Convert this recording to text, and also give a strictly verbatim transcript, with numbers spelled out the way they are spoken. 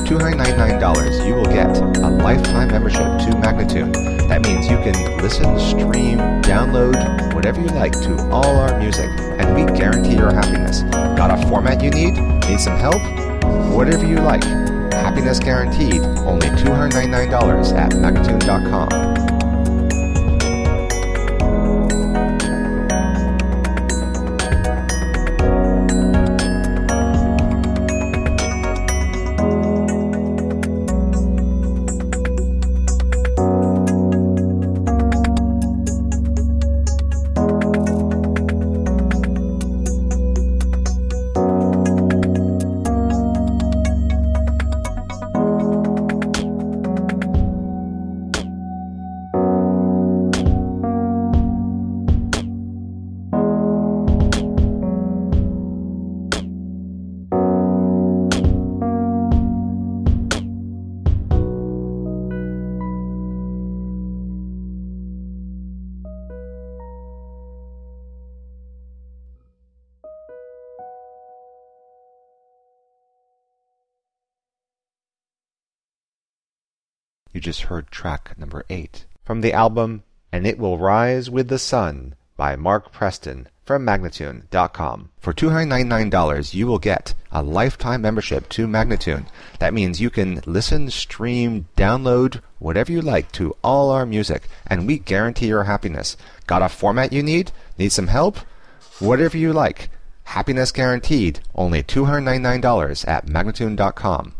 two hundred ninety-nine dollars, you will get a lifetime membership to Magnatune. That means you can listen, stream, download, whatever you like to all our music, and we guarantee your happiness. Got a format you need? Need some help? Whatever you like. Happiness guaranteed. Only two hundred ninety-nine dollars at Magnatune dot com. You just heard track number eight from the album And It Will Rise with the Sun by Mark Preston from Magnatune dot com. For two hundred ninety-nine dollars, you will get a lifetime membership to Magnatune. That means you can listen, stream, download, whatever you like to all our music, and we guarantee your happiness. Got a format you need? Need some help? Whatever you like. Happiness guaranteed. Only two hundred ninety-nine dollars at Magnatune dot com.